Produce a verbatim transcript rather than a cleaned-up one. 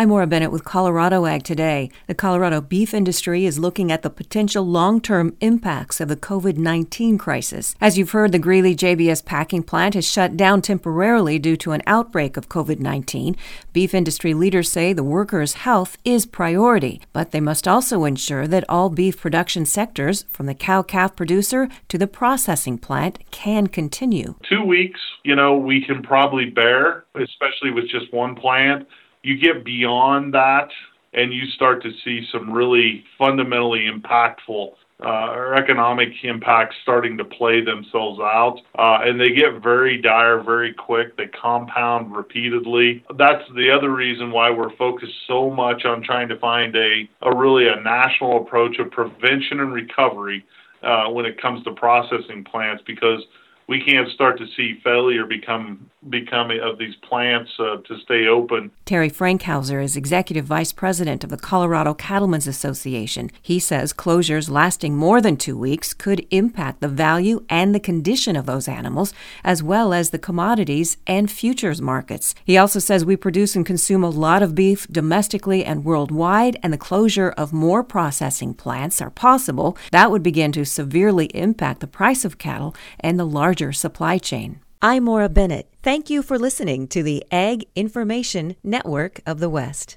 I'm Maura Bennett with Colorado Ag Today. The Colorado beef industry is looking at the potential long-term impacts of the covid nineteen crisis. As you've heard, the Greeley J B S packing plant has shut down temporarily due to an outbreak of covid nineteen. Beef industry leaders say the workers' health is priority, but they must also ensure that all beef production sectors, from the cow-calf producer to the processing plant, can continue. Two weeks, you know, we can probably bear, especially with just one plant. You get beyond that, and you start to see some really fundamentally impactful uh, or economic impacts starting to play themselves out. Uh, and they get very dire very quick. They compound repeatedly. That's the other reason why we're focused so much on trying to find a, a really a national approach of prevention and recovery uh, when it comes to processing plants, because we can't start to see failure become become of these plants uh, to stay open. Terry Frankhauser is Executive Vice President of the Colorado Cattlemen's Association. He says closures lasting more than two weeks could impact the value and the condition of those animals, as well as the commodities and futures markets. He also says we produce and consume a lot of beef domestically and worldwide, and the closure of more processing plants are possible. That would begin to severely impact the price of cattle and the larger supply chain. I'm Maura Bennett. Thank you for listening to the Ag Information Network of the West.